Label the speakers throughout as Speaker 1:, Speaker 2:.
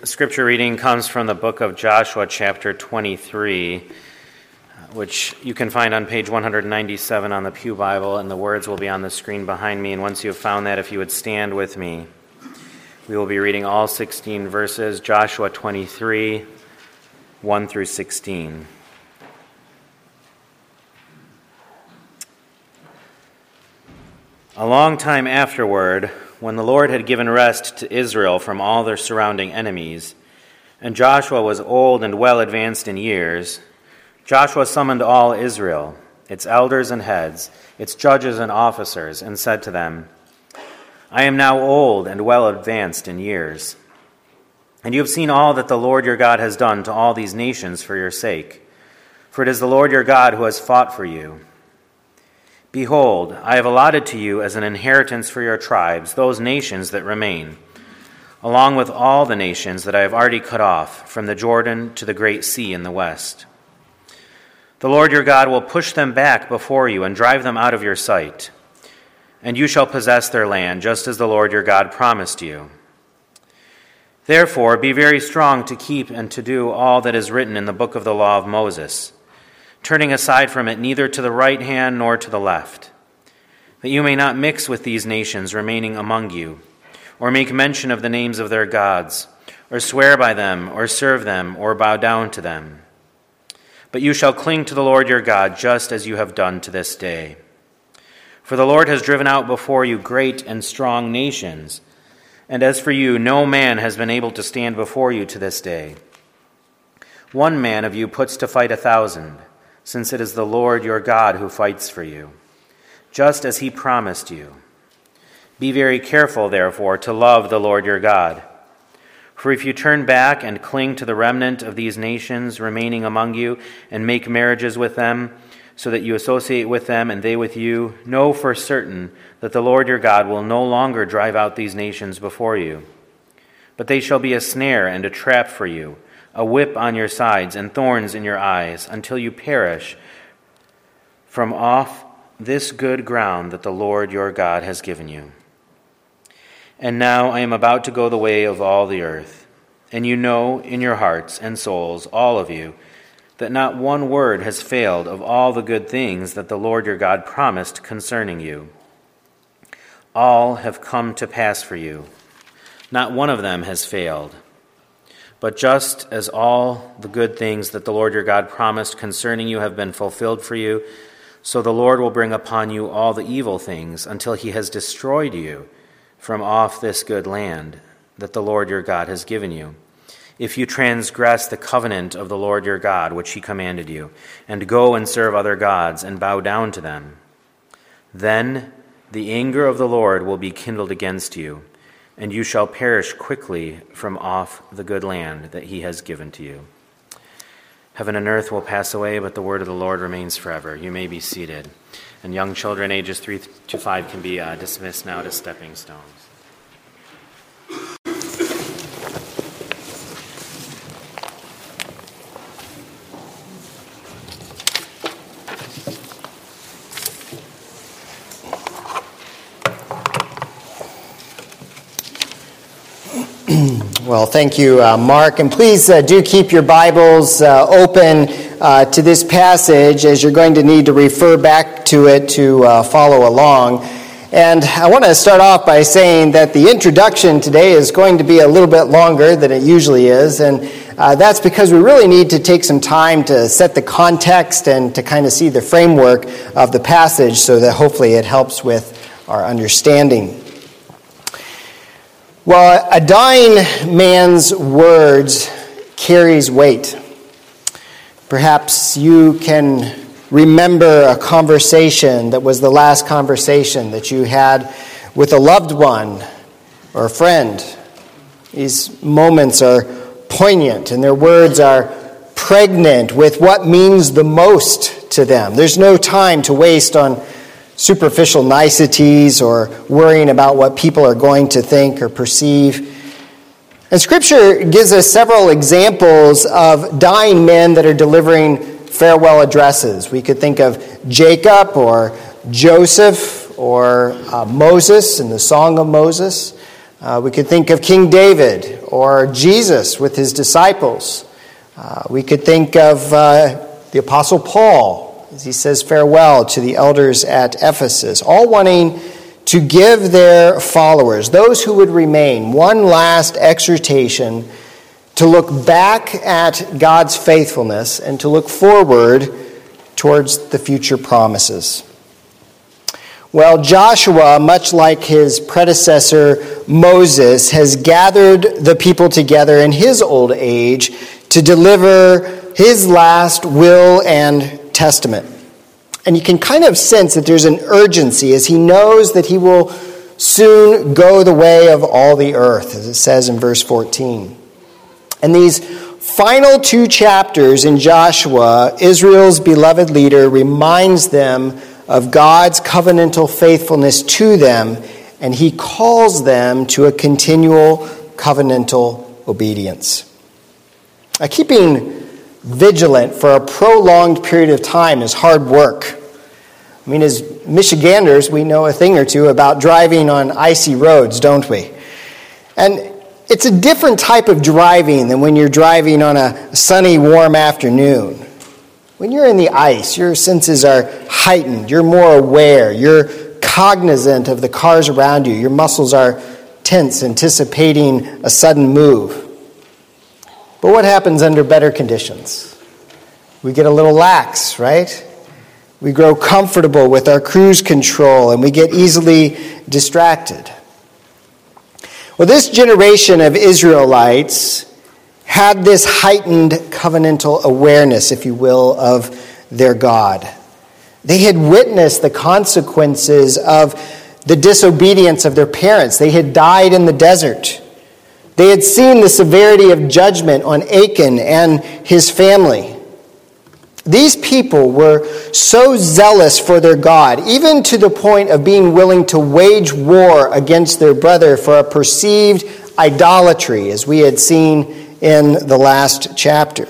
Speaker 1: scripture reading comes from the book of Joshua, chapter 23, which you can find on page 197 on the Pew Bible, and the words will be on the screen behind me. And once you have found that, if you would stand with me, we will be reading all 16 verses, Joshua 23, 1 through 16. A long time afterward, when the Lord had given rest to Israel from all their surrounding enemies, and Joshua was old and well advanced in years, Joshua summoned all Israel, its elders and heads, its judges and officers, and said to them, I am now old and well advanced in years, and you have seen all that the Lord your God has done to all these nations for your sake. For it is the Lord your God who has fought for you. Behold, I have allotted to you as an inheritance for your tribes those nations that remain, along with all the nations that I have already cut off, from the Jordan to the great sea in the west. The Lord your God will push them back before you and drive them out of your sight, and you shall possess their land, just as the Lord your God promised you. Therefore, be very strong to keep and to do all that is written in the book of the law of Moses, turning aside from it neither to the right hand nor to the left, that you may not mix with these nations remaining among you, or make mention of the names of their gods, or swear by them, or serve them, or bow down to them. But you shall cling to the Lord your God, just as you have done to this day. For the Lord has driven out before you great and strong nations, and as for you, no man has been able to stand before you to this day. One man of you puts to fight 1,000, since it is the Lord your God who fights for you, just as he promised you. Be very careful, therefore, to love the Lord your God. For if you turn back and cling to the remnant of these nations remaining among you, and make marriages with them, so that you associate with them and they with you, know for certain that the Lord your God will no longer drive out these nations before you. But they shall be a snare and a trap for you, a whip on your sides and thorns in your eyes, until you perish from off this good ground that the Lord your God has given you. And now I am about to go the way of all the earth, and you know in your hearts and souls, all of you, that not one word has failed of all the good things that the Lord your God promised concerning you. All have come to pass for you. Not one of them has failed. But just as all the good things that the Lord your God promised concerning you have been fulfilled for you, so the Lord will bring upon you all the evil things until he has destroyed you from off this good land that the Lord your God has given you, if you transgress the covenant of the Lord your God, which he commanded you, and go and serve other gods and bow down to them. Then the anger of the Lord will be kindled against you, and you shall perish quickly from off the good land that he has given to you. Heaven and earth will pass away, but the word of the Lord remains forever. You may be seated. And young children ages 3 to 5 can be dismissed now to stepping stones.
Speaker 2: Well, thank you, Mark. And please do keep your Bibles open to this passage, as you're going to need to refer back to it to follow along. And I want to start off by saying that the introduction today is going to be a little bit longer than it usually is. And that's because we really need to take some time to set the context and to kind of see the framework of the passage, so that hopefully it helps with our understanding. Well, a dying man's words carries weight. Perhaps you can remember a conversation that was the last conversation that you had with a loved one or a friend. These moments are poignant, and their words are pregnant with what means the most to them. There's no time to waste on superficial niceties or worrying about what people are going to think or perceive. And Scripture gives us several examples of dying men that are delivering farewell addresses. We could think of Jacob or Joseph or Moses in the Song of Moses. We could think of King David or Jesus with his disciples. We could think of the Apostle Paul as he says farewell to the elders at Ephesus, all wanting to give their followers, those who would remain, one last exhortation to look back at God's faithfulness and to look forward towards the future promises. Well, Joshua, much like his predecessor Moses, has gathered the people together in his old age to deliver his last will and testament. And you can kind of sense that there's an urgency as he knows that he will soon go the way of all the earth, as it says in verse 14. And these final 2 chapters in Joshua, Israel's beloved leader reminds them of God's covenantal faithfulness to them, and he calls them to a continual covenantal obedience. Now, keeping vigilant for a prolonged period of time is hard work. I mean, as Michiganders, we know a thing or two about driving on icy roads, don't we? And it's a different type of driving than when you're driving on a sunny, warm afternoon. When you're in the ice, your senses are heightened. You're more aware. You're cognizant of the cars around you. Your muscles are tense, anticipating a sudden move. But what happens under better conditions? We get a little lax, right? We grow comfortable with our cruise control, and we get easily distracted. Well, this generation of Israelites had this heightened covenantal awareness, if you will, of their God. They had witnessed the consequences of the disobedience of their parents. They had died in the desert. They had seen the severity of judgment on Achan and his family. These people were so zealous for their God, even to the point of being willing to wage war against their brother for a perceived idolatry, as we had seen in the last chapter.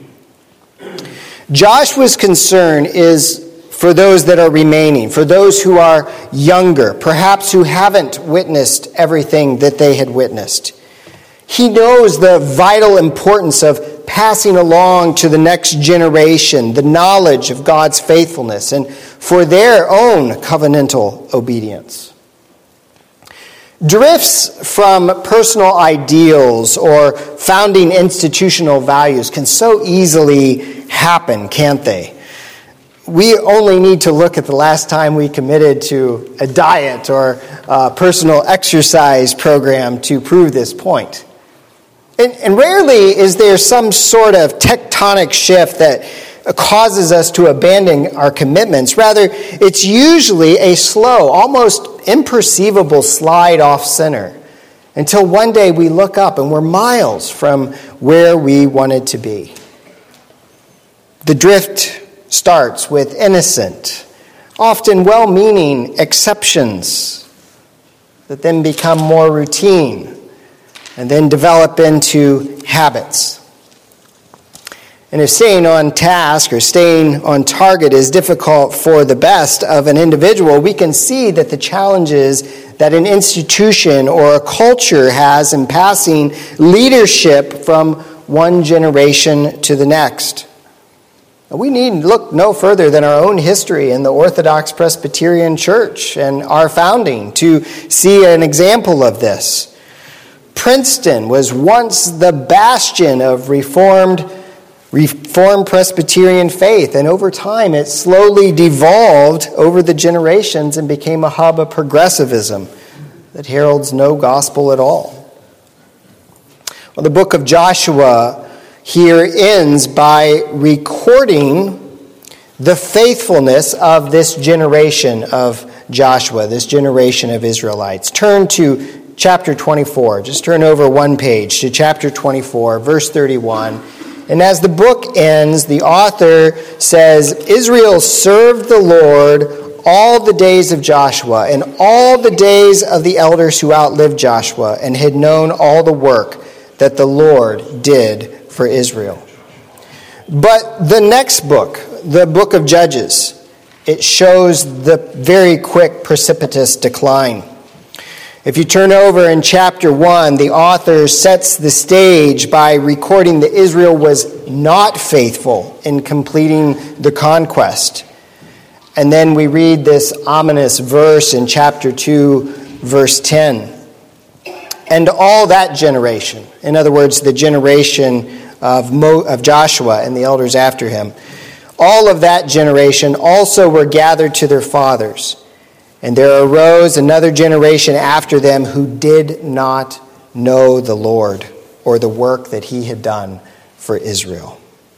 Speaker 2: Joshua's concern is for those that are remaining, for those who are younger, perhaps who haven't witnessed everything that they had witnessed. He knows the vital importance of passing along to the next generation the knowledge of God's faithfulness and for their own covenantal obedience. Drifts from personal ideals or founding institutional values can so easily happen, can't they? We only need to look at the last time we committed to a diet or a personal exercise program to prove this point. And rarely is there some sort of tectonic shift that causes us to abandon our commitments. Rather, it's usually a slow, almost imperceivable slide off center until one day we look up and we're miles from where we wanted to be. The drift starts with innocent, often well-meaning exceptions that then become more routine and then develop into habits. And if staying on task or staying on target is difficult for the best of an individual, we can see that the challenges that an institution or a culture has in passing leadership from one generation to the next. We need look no further than our own history in the Orthodox Presbyterian Church and our founding to see an example of this. Princeton was once the bastion of Reformed Presbyterian faith, and over time it slowly devolved over the generations and became a hub of progressivism that heralds no gospel at all. Well, the book of Joshua here ends by recording the faithfulness of this generation of Joshua, this generation of Israelites. Turn to chapter 24. Just turn over one page to chapter 24, verse 31. And as the book ends, the author says, Israel served the Lord all the days of Joshua and all the days of the elders who outlived Joshua and had known all the work that the Lord did for Israel. But the next book, the book of Judges, it shows the very quick, precipitous decline. If you turn over in chapter 1, the author sets the stage by recording that Israel was not faithful in completing the conquest. And then we read this ominous verse in chapter 2, verse 10. And all that generation, in other words, the generation of Joshua and the elders after him, all of that generation also were gathered to their fathers. And there arose another generation after them who did not know the Lord or the work that he had done for Israel.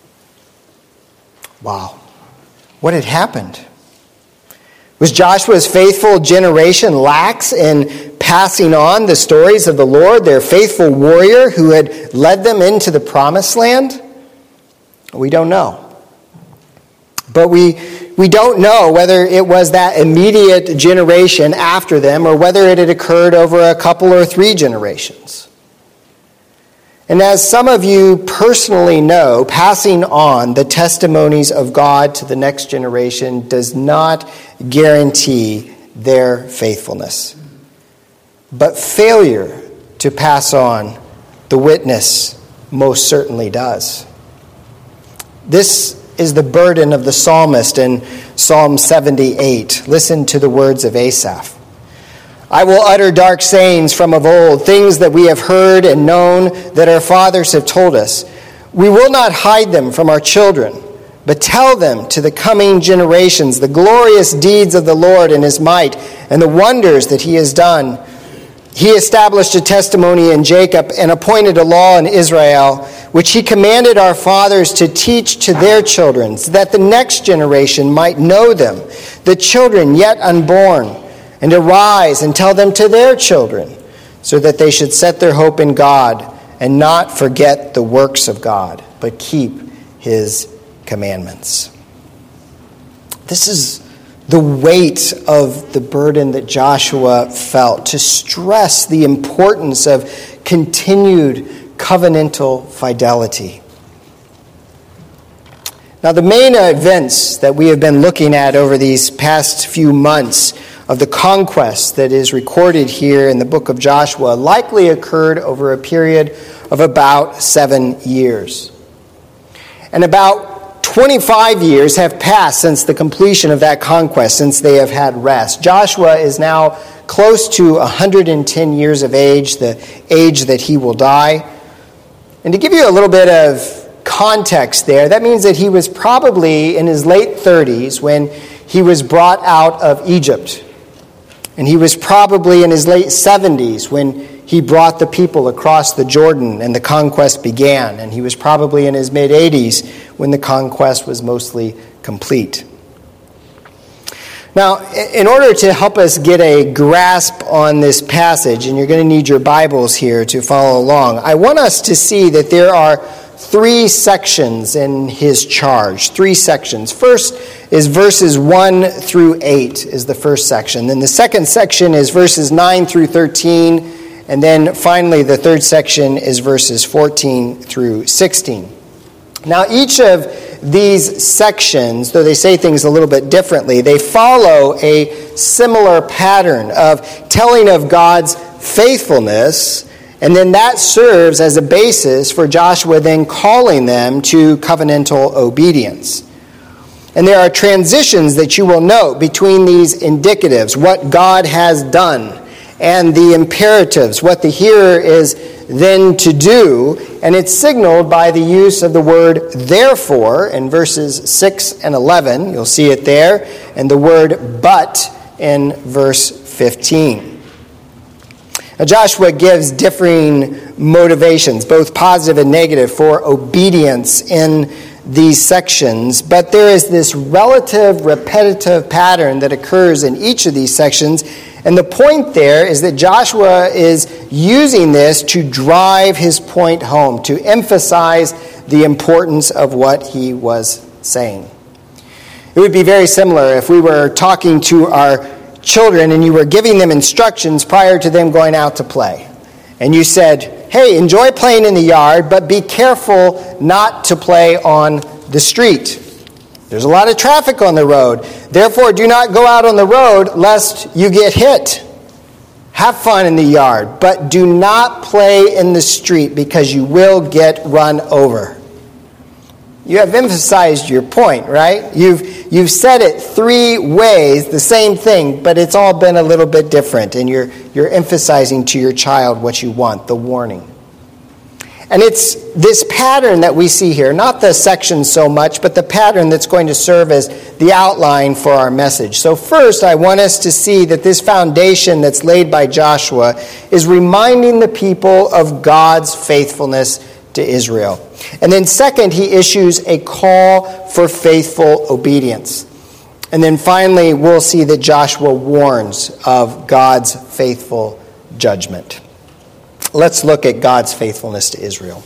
Speaker 2: Wow. What had happened? Was Joshua's faithful generation lax in passing on the stories of the Lord, their faithful warrior who had led them into the promised land? We don't know. But we don't know whether it was that immediate generation after them or whether it had occurred over a couple or 3 generations. And as some of you personally know, passing on the testimonies of God to the next generation does not guarantee their faithfulness. But failure to pass on the witness most certainly does. This is the burden of the psalmist in Psalm 78. Listen to the words of Asaph. I will utter dark sayings from of old, things that we have heard and known that our fathers have told us. We will not hide them from our children, but tell them to the coming generations the glorious deeds of the Lord and his might and the wonders that he has done. He established a testimony in Jacob and appointed a law in Israel, which he commanded our fathers to teach to their children, so that the next generation might know them, the children yet unborn, and arise and tell them to their children, so that they should set their hope in God and not forget the works of God, but keep his commandments. This is the weight of the burden that Joshua felt, to stress the importance of continued covenantal fidelity. Now, the main events that we have been looking at over these past few months of the conquest that is recorded here in the book of Joshua likely occurred over a period of about 7 years. And about 25 years have passed since the completion of that conquest, since they have had rest. Joshua is now close to 110 years of age, the age that he will die. And to give you a little bit of context there, that means that he was probably in his late 30s when he was brought out of Egypt. And he was probably in his late 70s when he brought the people across the Jordan and the conquest began. And he was probably in his mid-80s when the conquest was mostly complete. Now, in order to help us get a grasp on this passage, and you're going to need your Bibles here to follow along, I want us to see that there are 3 sections in his charge. 3 sections. First is verses 1 through 8 is the first section. Then the second section is verses 9 through 13. And then finally, the third section is verses 14 through 16. Now, each of these sections, though they say things a little bit differently, they follow a similar pattern of telling of God's faithfulness, and then that serves as a basis for Joshua then calling them to covenantal obedience. And there are transitions that you will note between these indicatives, what God has done, and the imperatives, what the hearer is then to do, and it's signaled by the use of the word therefore in verses 6 and 11. You'll see it there, and the word but in verse 15. Now, Joshua gives differing motivations, both positive and negative, for obedience in these sections, but there is this relative repetitive pattern that occurs in each of these sections. And the point there is that Joshua is using this to drive his point home, to emphasize the importance of what he was saying. It would be very similar if we were talking to our children and you were giving them instructions prior to them going out to play. And you said, hey, enjoy playing in the yard, but be careful not to play on the street. There's a lot of traffic on the road. Therefore, do not go out on the road lest you get hit. Have fun in the yard, but do not play in the street because you will get run over. You have emphasized your point, right? You've said it 3 ways, the same thing, but it's all been a little bit different, and you're emphasizing to your child what you want, the warning. And it's this pattern that we see here, not the section so much, but the pattern that's going to serve as the outline for our message. So first, I want us to see that this foundation that's laid by Joshua is reminding the people of God's faithfulness to Israel. And then second, he issues a call for faithful obedience. And then finally, we'll see that Joshua warns of God's faithful judgment. Let's look at God's faithfulness to Israel.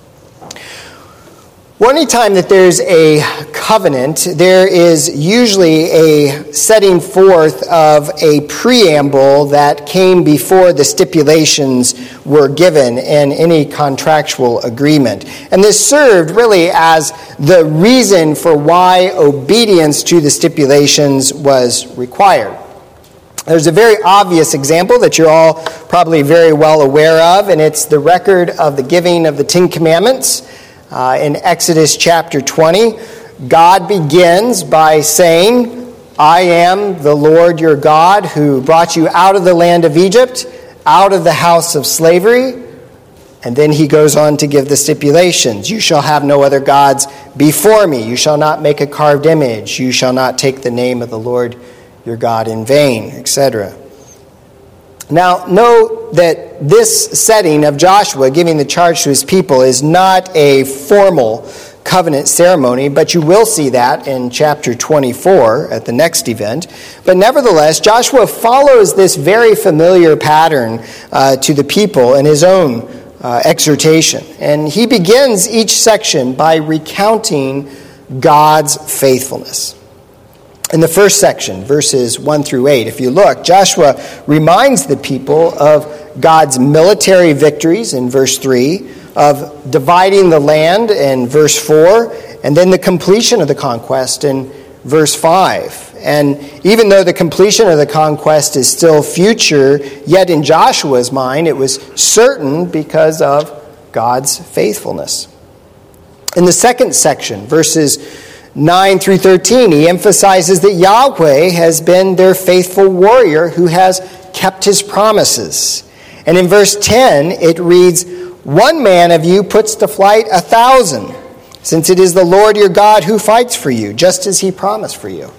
Speaker 2: Well, anytime that there's a covenant, there is usually a setting forth of a preamble that came before the stipulations were given in any contractual agreement. And this served really as the reason for why obedience to the stipulations was required. There's a very obvious example that you're all probably very well aware of, and it's the record of the giving of the 10 Commandments. In Exodus chapter 20, God begins by saying, I am the Lord your God who brought you out of the land of Egypt, out of the house of slavery. And then he goes on to give the stipulations. You shall have no other gods before me. You shall not make a carved image. You shall not take the name of the Lord your God in vain, etc. Now, note that this setting of Joshua giving the charge to his people is not a formal covenant ceremony, but you will see that in chapter 24 at the next event. But nevertheless, Joshua follows this very familiar pattern to the people in his own exhortation. And he begins each section by recounting God's faithfulness. In the first section, verses 1 through 8, if you look, Joshua reminds the people of God's military victories in verse 3, of dividing the land in verse 4, and then the completion of the conquest in verse 5. And even though the completion of the conquest is still future, yet in Joshua's mind it was certain because of God's faithfulness. In the second section, verses 9 through 13, he emphasizes that Yahweh has been their faithful warrior who has kept his promises. And in verse 10, it reads, one man of you puts to flight 1,000, since it is the Lord your God who fights for you, just as he promised for you.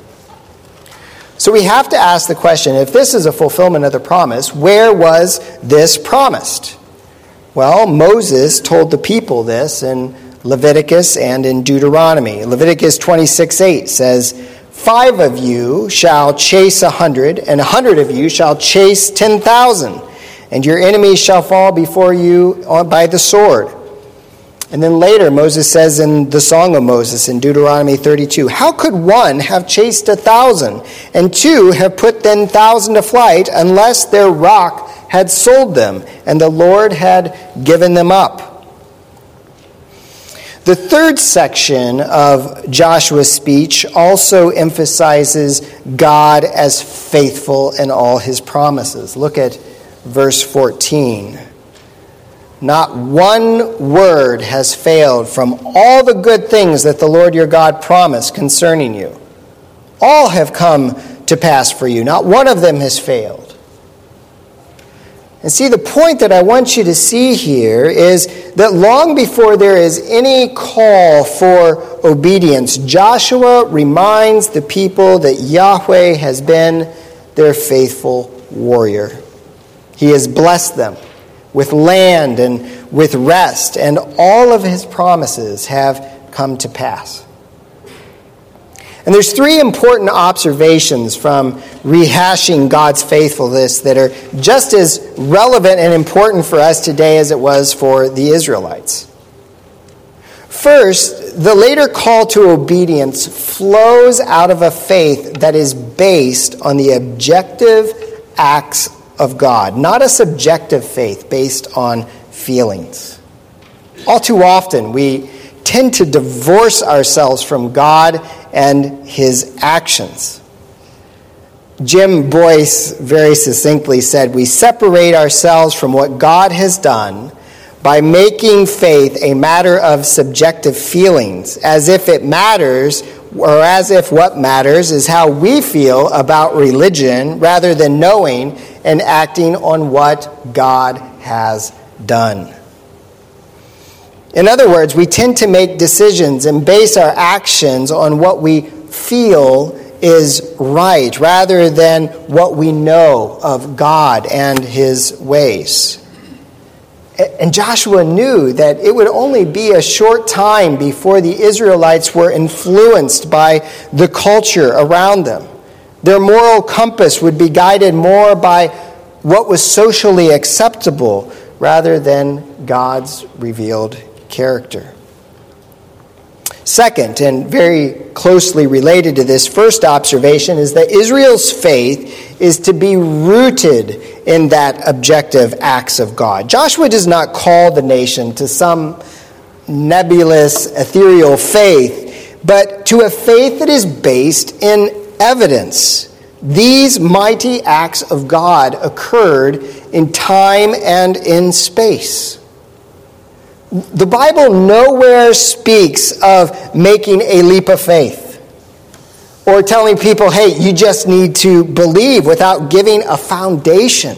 Speaker 2: So we have to ask the question, if this is a fulfillment of the promise, where was this promised? Well, Moses told the people this in Leviticus and in Deuteronomy. Leviticus 26:8 says, 5 of you shall chase 100, and 100 of you shall chase 10,000, and your enemies shall fall before you by the sword. And then later Moses says in the Song of Moses in Deuteronomy 32, how could one have chased 1,000, and 2 have put 10,000 to flight, unless their rock had sold them, and the Lord had given them up? The third section of Joshua's speech also emphasizes God as faithful in all his promises. Look at verse 14. Not one word has failed from all the good things that the Lord your God promised concerning you. All have come to pass for you. Not one of them has failed. And see, the point that I want you to see here is that long before there is any call for obedience, Joshua reminds the people that Yahweh has been their faithful warrior. He has blessed them with land and with rest, and all of his promises have come to pass. And there's 3 important observations from rehashing God's faithfulness that are just as relevant and important for us today as it was for the Israelites. First, the later call to obedience flows out of a faith that is based on the objective acts of God, not a subjective faith based on feelings. All too often, we tend to divorce ourselves from God and his actions. Jim Boyce very succinctly said, "We separate ourselves from what God has done by making faith a matter of subjective feelings, as if it matters, or as if what matters is how we feel about religion, rather than knowing and acting on what God has done." In other words, we tend to make decisions and base our actions on what we feel is right, rather than what we know of God and his ways. And Joshua knew that it would only be a short time before the Israelites were influenced by the culture around them. Their moral compass would be guided more by what was socially acceptable rather than God's revealed character. Second, and very closely related to this first observation, is that Israel's faith is to be rooted in that objective acts of God. Joshua does not call the nation to some nebulous, ethereal faith, but to a faith that is based in evidence. These mighty acts of God occurred in time and in space. The Bible nowhere speaks of making a leap of faith or telling people, hey, you just need to believe, without giving a foundation.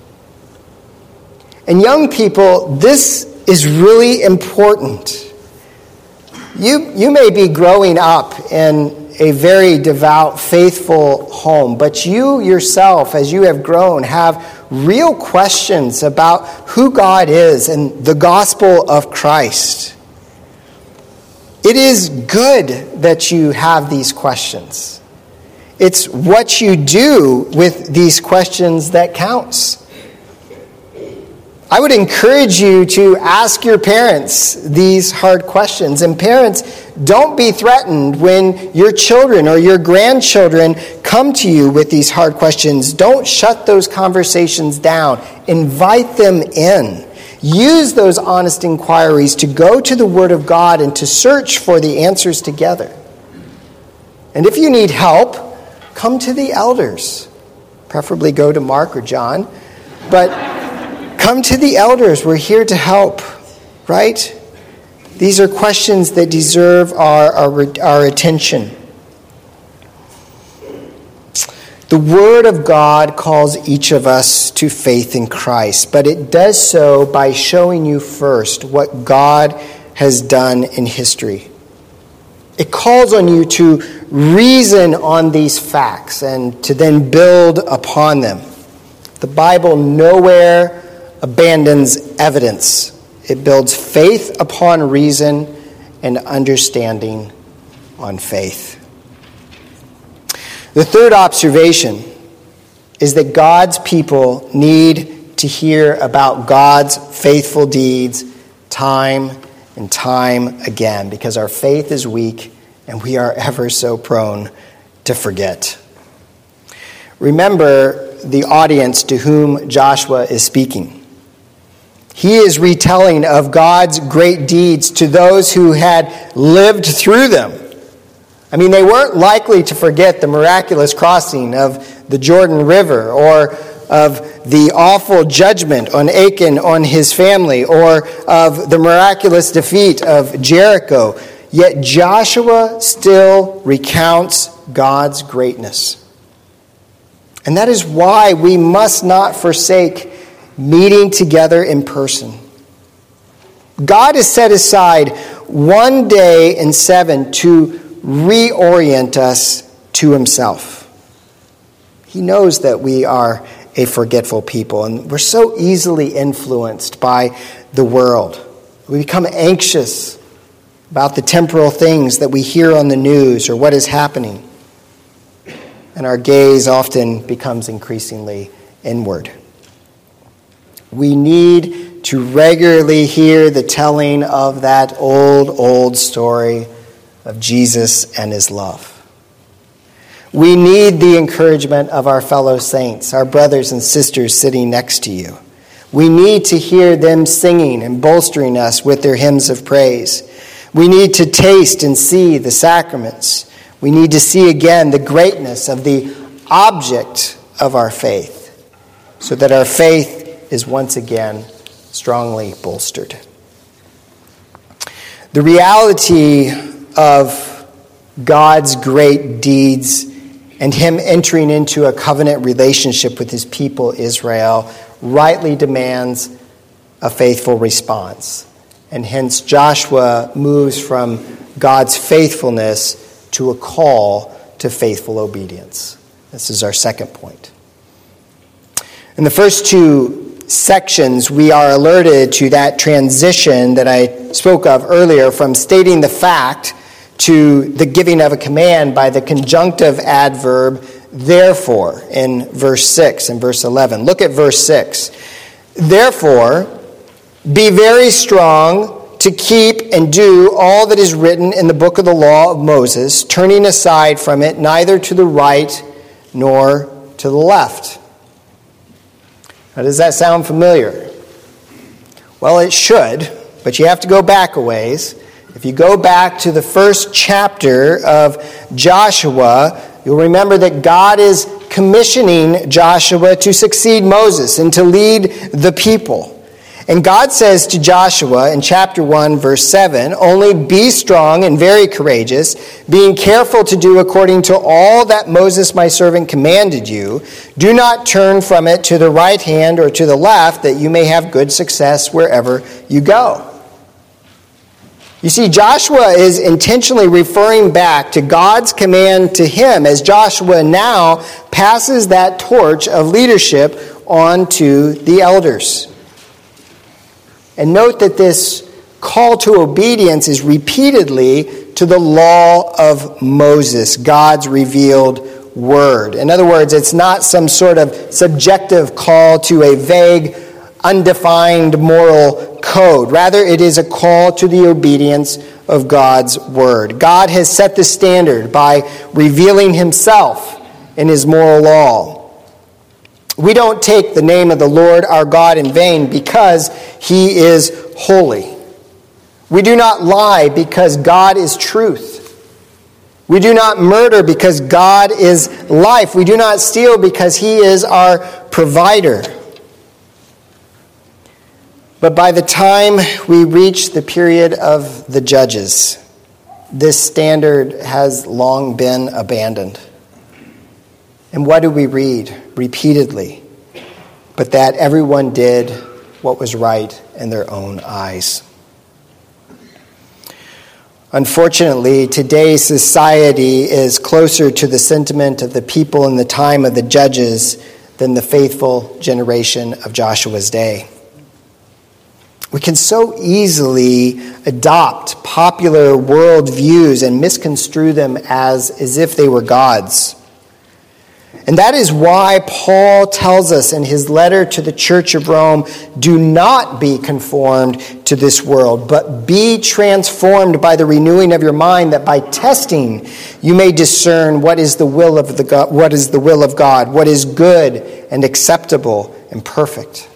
Speaker 2: And young people, this is really important. You may be growing up in a very devout, faithful home, but you yourself, as you have grown, have real questions about who God is and the gospel of Christ. It is good that you have these questions. It's what you do with these questions that counts. I would encourage you to ask your parents these hard questions. And parents, don't be threatened when your children or your grandchildren come to you with these hard questions. Don't shut those conversations down. Invite them in. Use those honest inquiries to go to the Word of God and to search for the answers together. And if you need help, come to the elders. Preferably go to Mark or John. But come to the elders. We're here to help, right? These are questions that deserve our attention. The Word of God calls each of us to faith in Christ, but it does so by showing you first what God has done in history. It calls on you to reason on these facts and to then build upon them. The Bible nowhere abandons evidence. It builds faith upon reason and understanding on faith. The third observation is that God's people need to hear about God's faithful deeds time and time again, because our faith is weak and we are ever so prone to forget. Remember the audience to whom Joshua is speaking. He is retelling of God's great deeds to those who had lived through them. I mean, they weren't likely to forget the miraculous crossing of the Jordan River, or of the awful judgment on Achan on his family, or of the miraculous defeat of Jericho. Yet Joshua still recounts God's greatness. And that is why we must not forsake meeting together in person. God has set aside one day in 7 to reorient us to himself. He knows that we are a forgetful people, and we're so easily influenced by the world. We become anxious about the temporal things that we hear on the news or what is happening. And our gaze often becomes increasingly inward. We need to regularly hear the telling of that old story of Jesus and his love. We need the encouragement of our fellow saints, our brothers and sisters sitting next to you. We need to hear them singing and bolstering us with their hymns of praise. We need to taste and see the sacraments. We need to see again the greatness of the object of our faith, so that our faith is once again strongly bolstered. The reality of God's great deeds and him entering into a covenant relationship with his people Israel rightly demands a faithful response. And hence Joshua moves from God's faithfulness to a call to faithful obedience. This is our second point. In the first two sections, we are alerted to that transition that I spoke of earlier from stating the fact to the giving of a command by the conjunctive adverb therefore in verse 6 and verse 11. Look at verse 6. Therefore, be very strong to keep and do all that is written in the book of the law of Moses, turning aside from it neither to the right nor to the left. Now, does that sound familiar? Well, it should, but you have to go back a ways. If you go back to the first chapter of Joshua, you'll remember that God is commissioning Joshua to succeed Moses and to lead the people. And God says to Joshua in chapter 1, verse 7, only be strong and very courageous, being careful to do according to all that Moses my servant commanded you. Do not turn from it to the right hand or to the left, that you may have good success wherever you go. You see, Joshua is intentionally referring back to God's command to him as Joshua now passes that torch of leadership on to the elders. And note that this call to obedience is repeatedly to the law of Moses, God's revealed word. In other words, it's not some sort of subjective call to a vague, undefined moral code. Rather, it is a call to the obedience of God's word. God has set the standard by revealing himself in his moral law. We don't take the name of the Lord our God in vain because he is holy. We do not lie because God is truth. We do not murder because God is life. We do not steal because he is our provider. But by the time we reach the period of the judges, this standard has long been abandoned. And what do we read repeatedly? But that everyone did what was right in their own eyes. Unfortunately, today's society is closer to the sentiment of the people in the time of the judges than the faithful generation of Joshua's day. We can so easily adopt popular world views and misconstrue them as if they were God's. And that is why Paul tells us in his letter to the Church of Rome, do not be conformed to this world, but be transformed by the renewing of your mind, that by testing you may discern what is the will of God, what is good and acceptable and perfect.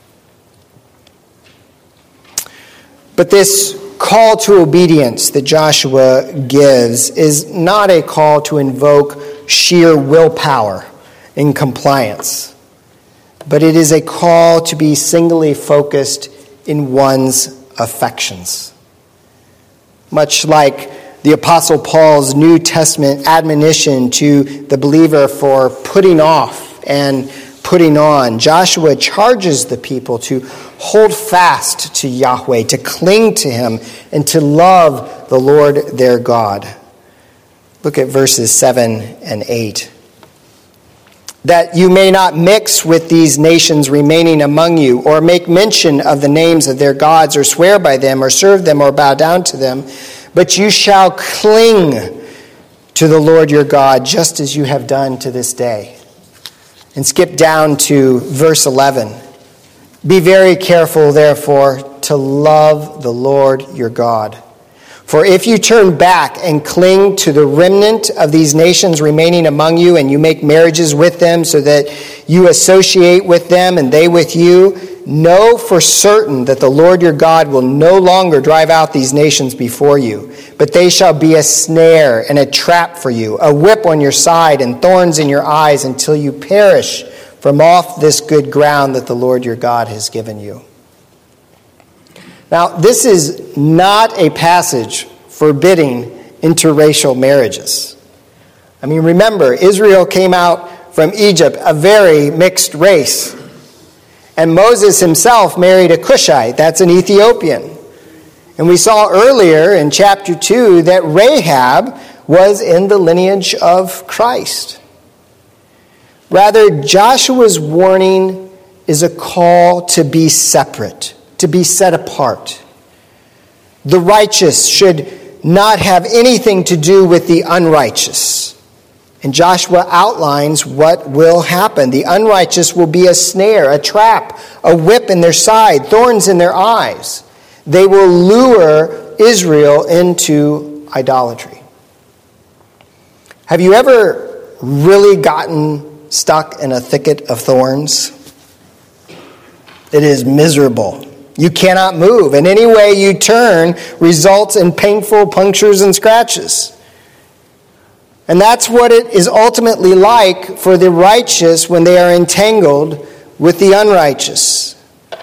Speaker 2: But this call to obedience that Joshua gives is not a call to invoke sheer willpower in compliance, but it is a call to be singly focused in one's affections. Much like the Apostle Paul's New Testament admonition to the believer for putting off and putting on, Joshua charges the people to hold fast to Yahweh, to cling to him, and to love the Lord their God. Look at verses 7 and 8. That you may not mix with these nations remaining among you, or make mention of the names of their gods, or swear by them, or serve them, or bow down to them, but you shall cling to the Lord your God, just as you have done to this day. And skip down to verse 11. Be very careful, therefore, to love the Lord your God. For if you turn back and cling to the remnant of these nations remaining among you, and you make marriages with them so that you associate with them and they with you, know for certain that the Lord your God will no longer drive out these nations before you, but they shall be a snare and a trap for you, a whip on your side and thorns in your eyes until you perish from off this good ground that the Lord your God has given you. Now, this is not a passage forbidding interracial marriages. I mean, remember, Israel came out from Egypt, a very mixed race. And Moses himself married a Cushite, that's an Ethiopian. And we saw earlier in chapter 2 that Rahab was in the lineage of Christ. Rather, Joshua's warning is a call to be separate, to be set apart. The righteous should not have anything to do with the unrighteous. And Joshua outlines what will happen. The unrighteous will be a snare, a trap, a whip in their side, thorns in their eyes. They will lure Israel into idolatry. Have you ever really gotten stuck in a thicket of thorns? It is miserable. You cannot move, and any way you turn results in painful punctures and scratches. And that's what it is ultimately like for the righteous when they are entangled with the unrighteous.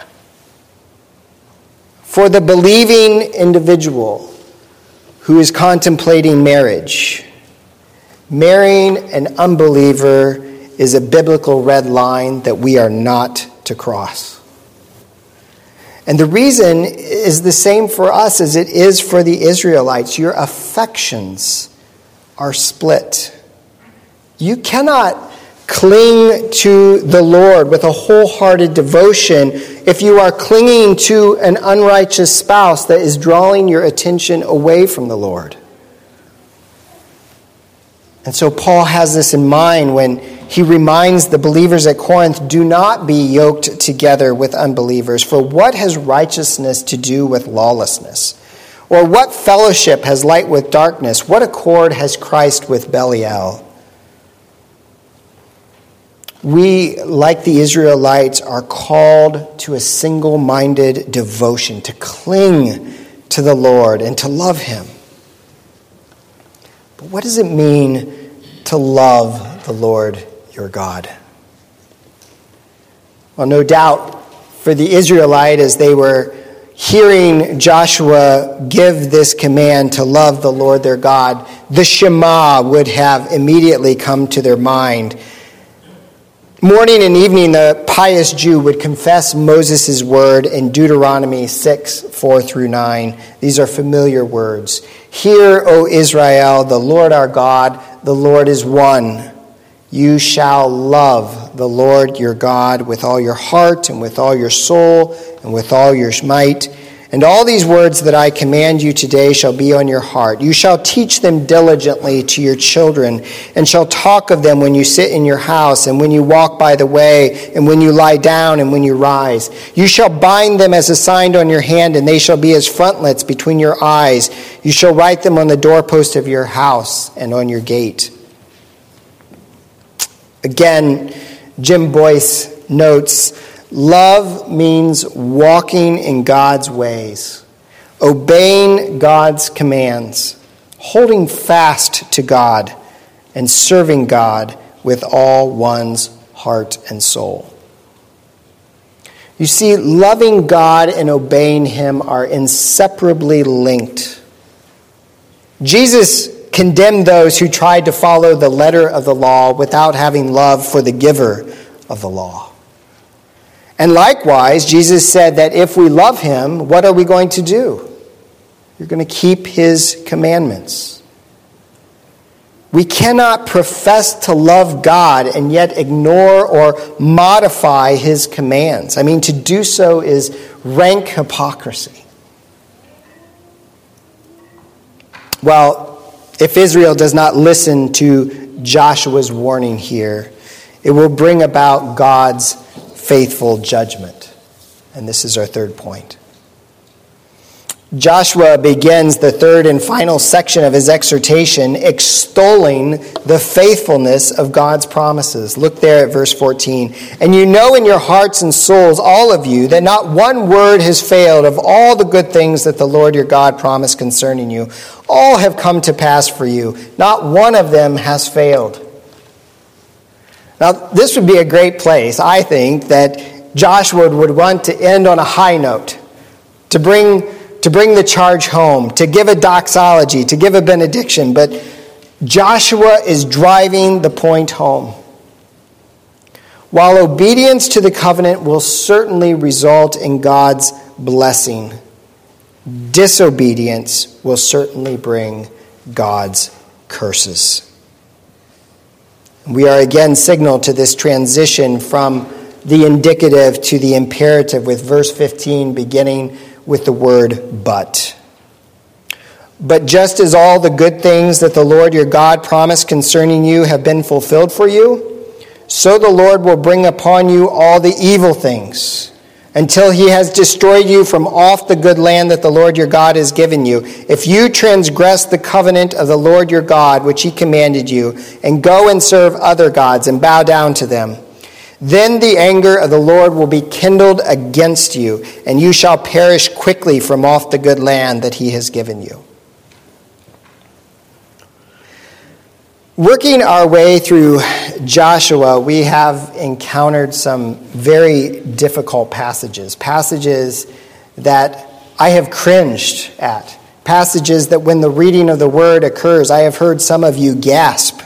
Speaker 2: For the believing individual who is contemplating marriage, marrying an unbeliever is a biblical red line that we are not to cross. And the reason is the same for us as it is for the Israelites. Your affections are split. You cannot cling to the Lord with a wholehearted devotion if you are clinging to an unrighteous spouse that is drawing your attention away from the Lord. And so Paul has this in mind when he reminds the believers at Corinth, do not be yoked together with unbelievers. For what has righteousness to do with lawlessness? Or what fellowship has light with darkness? What accord has Christ with Belial? We, like the Israelites, are called to a single-minded devotion, to cling to the Lord and to love him. But what does it mean to love the Lord your God? Well, no doubt for the Israelite, as they were hearing Joshua give this command to love the Lord their God, the Shema would have immediately come to their mind. Morning and evening, the pious Jew would confess Moses' word in Deuteronomy 6:4-9. These are familiar words. Hear, O Israel, the Lord our God, the Lord is one. You shall love the Lord your God with all your heart and with all your soul and with all your might. And all these words that I command you today shall be on your heart. You shall teach them diligently to your children and shall talk of them when you sit in your house and when you walk by the way and when you lie down and when you rise. You shall bind them as a sign on your hand and they shall be as frontlets between your eyes. You shall write them on the doorpost of your house and on your gate. Again, Jim Boyce notes, love means walking in God's ways, obeying God's commands, holding fast to God, and serving God with all one's heart and soul. You see, loving God and obeying him are inseparably linked. Jesus condemned those who tried to follow the letter of the law without having love for the giver of the law. And likewise, Jesus said that if we love him, what are we going to do? You're going to keep his commandments. We cannot profess to love God and yet ignore or modify his commands. I mean, to do so is rank hypocrisy. Well, if Israel does not listen to Joshua's warning here, it will bring about God's faithful judgment. And this is our third point. Joshua begins the third and final section of his exhortation extolling the faithfulness of God's promises. Look there at verse 14. And you know in your hearts and souls, all of you, that not one word has failed of all the good things that the Lord your God promised concerning you. All have come to pass for you. Not one of them has failed. Now, this would be a great place, I think, that Joshua would want to end on a high note, to bring the charge home, to give a doxology, to give a benediction. But Joshua is driving the point home. While obedience to the covenant will certainly result in God's blessing, disobedience will certainly bring God's curses. We are again signaled to this transition from the indicative to the imperative with verse 15 beginning with the word but. But just as all the good things that the Lord your God promised concerning you have been fulfilled for you, so the Lord will bring upon you all the evil things until he has destroyed you from off the good land that the Lord your God has given you. If you transgress the covenant of the Lord your God, which he commanded you, and go and serve other gods and bow down to them, then the anger of the Lord will be kindled against you, and you shall perish quickly from off the good land that he has given you. Working our way through Joshua, we have encountered some very difficult passages that I have cringed at, passages that when the reading of the word occurs, I have heard some of you gasp.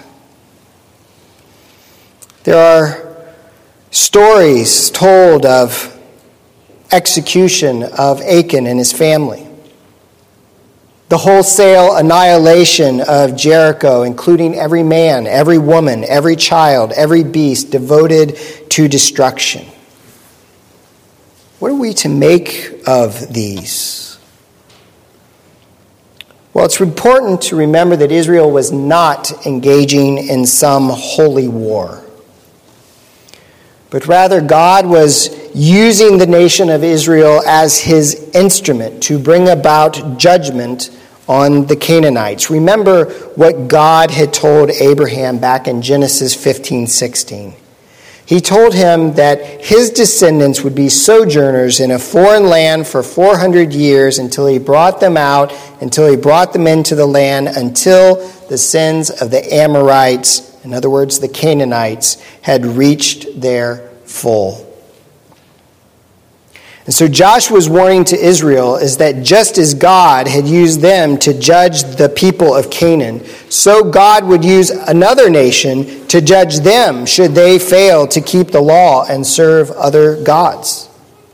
Speaker 2: There are stories told of execution of Achan and his family. The wholesale annihilation of Jericho, including every man, every woman, every child, every beast devoted to destruction. What are we to make of these? Well, it's important to remember that Israel was not engaging in some holy war, but rather God was using the nation of Israel as his instrument to bring about judgment on the Canaanites. Remember what God had told Abraham back in Genesis 15:16. He told him that his descendants would be sojourners in a foreign land for 400 years until he brought them out, until he brought them into the land, until the sins of the Amorites, in other words, the Canaanites, had reached their full. And so Joshua's warning to Israel is that just as God had used them to judge the people of Canaan, so God would use another nation to judge them should they fail to keep the law and serve other gods.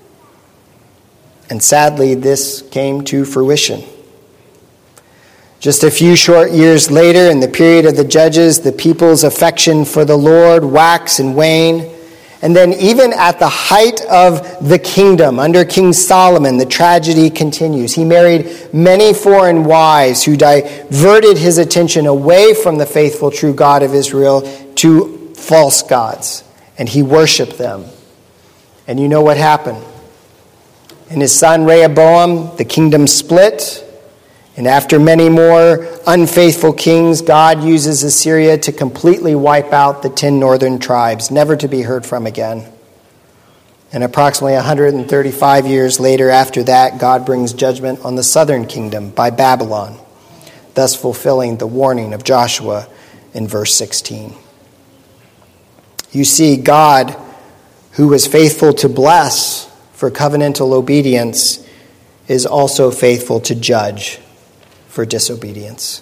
Speaker 2: And sadly, this came to fruition. Just a few short years later, in the period of the judges, the people's affection for the Lord waxed and waned. And then even at the height of the kingdom, under King Solomon, the tragedy continues. He married many foreign wives who diverted his attention away from the faithful, true God of Israel to false gods. And he worshiped them. And you know what happened? In his son Rehoboam, the kingdom split. And after many more unfaithful kings, God uses Assyria to completely wipe out the 10 northern tribes, never to be heard from again. And approximately 135 years later after that, God brings judgment on the southern kingdom by Babylon, thus fulfilling the warning of Joshua in verse 16. You see, God, who was faithful to bless for covenantal obedience, is also faithful to judge for disobedience.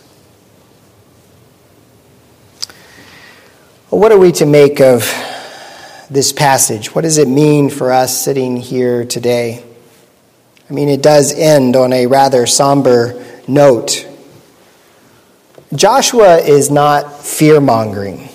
Speaker 2: Well, what are we to make of this passage? What does it mean for us sitting here today? I mean, it does end on a rather somber note. Joshua is not fear-mongering.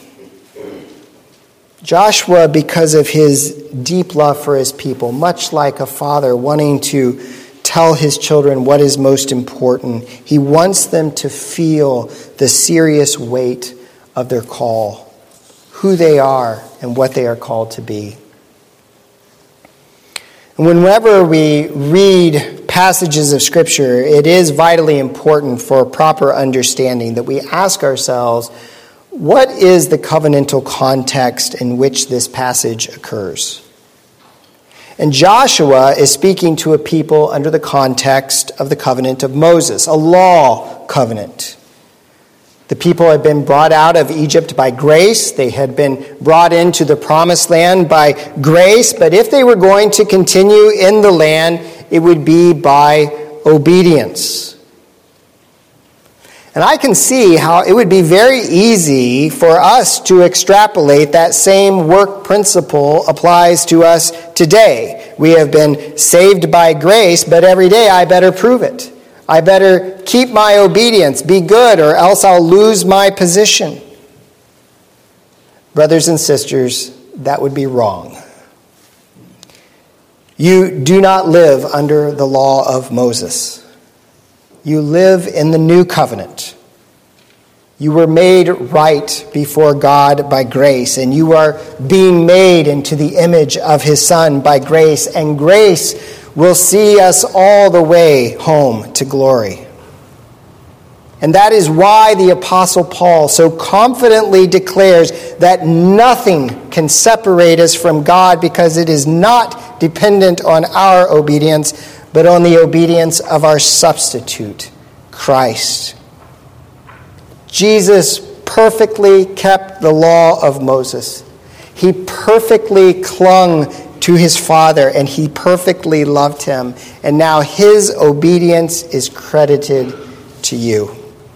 Speaker 2: Joshua, because of his deep love for his people, much like a father wanting to tell his children what is most important, he wants them to feel the serious weight of their call, who they are and what they are called to be. And whenever we read passages of Scripture, it is vitally important for proper understanding that we ask ourselves, what is the covenantal context in which this passage occurs? And Joshua is speaking to a people under the context of the covenant of Moses, a law covenant. The people had been brought out of Egypt by grace. They had been brought into the promised land by grace. But if they were going to continue in the land, it would be by obedience. And I can see how it would be very easy for us to extrapolate that same work principle applies to us today. We have been saved by grace, but every day I better prove it. I better keep my obedience, be good, or else I'll lose my position. Brothers and sisters, that would be wrong. You do not live under the law of Moses. You live in the new covenant. You were made right before God by grace, and you are being made into the image of his Son by grace, and grace will see us all the way home to glory. And that is why the Apostle Paul so confidently declares that nothing can separate us from God, because it is not dependent on our obedience, but on the obedience of our substitute, Christ. Jesus perfectly kept the law of Moses. He perfectly clung to his Father, and he perfectly loved him. And now his obedience is credited to you.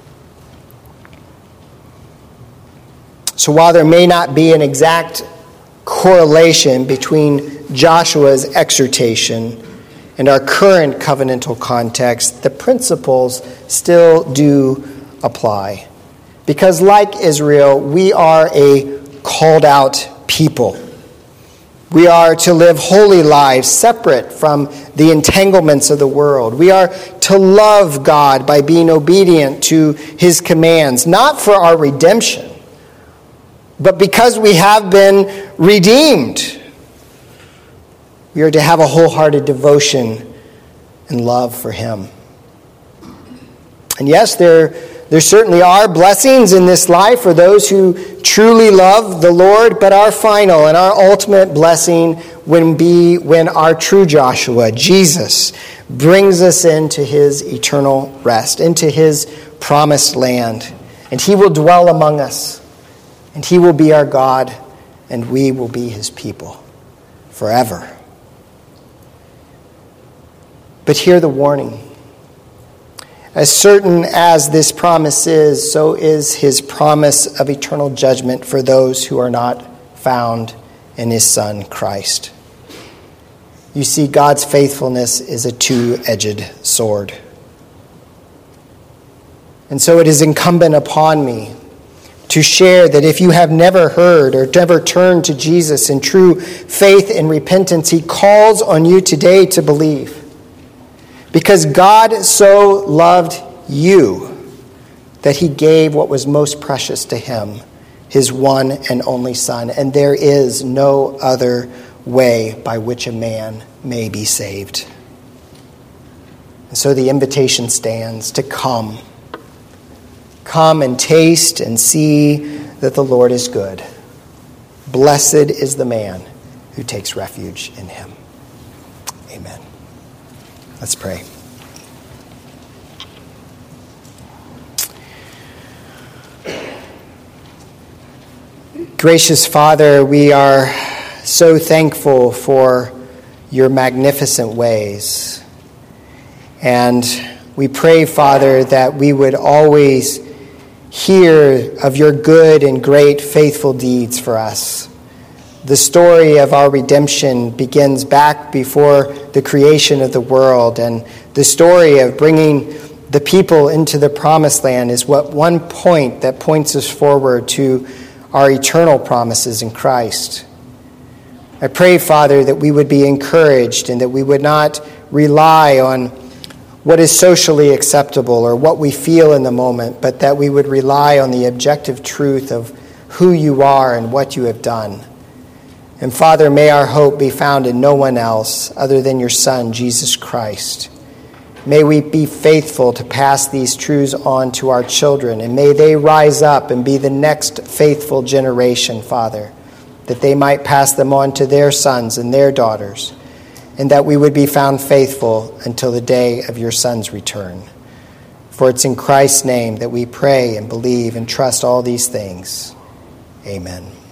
Speaker 2: So while there may not be an exact correlation between Joshua's exhortation and our current covenantal context, the principles still do apply. Because like Israel, we are a called out people. We are to live holy lives separate from the entanglements of the world. We are to love God by being obedient to his commands, not for our redemption, but because we have been redeemed. We are to have a wholehearted devotion and love for him. And yes, there certainly are blessings in this life for those who truly love the Lord, but our final and our ultimate blessing when our true Joshua, Jesus, brings us into his eternal rest, into his promised land. And he will dwell among us, and he will be our God, and we will be his people forever. But hear the warning. As certain as this promise is, so is his promise of eternal judgment for those who are not found in his Son, Christ. You see, God's faithfulness is a two-edged sword. And so it is incumbent upon me to share that if you have never heard or never turned to Jesus in true faith and repentance, he calls on you today to believe. Because God so loved you that he gave what was most precious to him, his one and only Son. And there is no other way by which a man may be saved. And so the invitation stands to come. Come and taste and see that the Lord is good. Blessed is the man who takes refuge in him. Amen. Let's pray. Gracious Father, we are so thankful for your magnificent ways. And we pray, Father, that we would always hear of your good and great faithful deeds for us. The story of our redemption begins back before the creation of the world, and the story of bringing the people into the promised land is what one point that points us forward to our eternal promises in Christ. I pray, Father, that we would be encouraged and that we would not rely on what is socially acceptable or what we feel in the moment, but that we would rely on the objective truth of who you are and what you have done. And Father, may our hope be found in no one else other than your Son, Jesus Christ, May we be faithful to pass these truths on to our children, and may they rise up and be the next faithful generation, Father, that they might pass them on to their sons and their daughters, and that we would be found faithful until the day of your Son's return. For it's in Christ's name that we pray and believe and trust all these things. Amen.